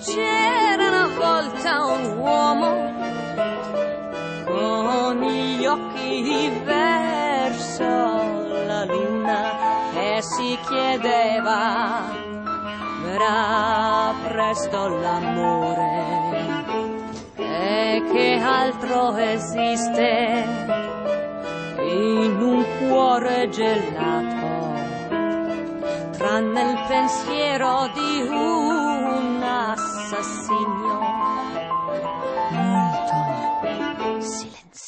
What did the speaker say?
c'era una volta un uomo con gli occhi verso la luna e si chiedeva: verrà presto l'amore? E che altro esiste in un cuore gelato tranne il pensiero di un assassino molto silenzioso?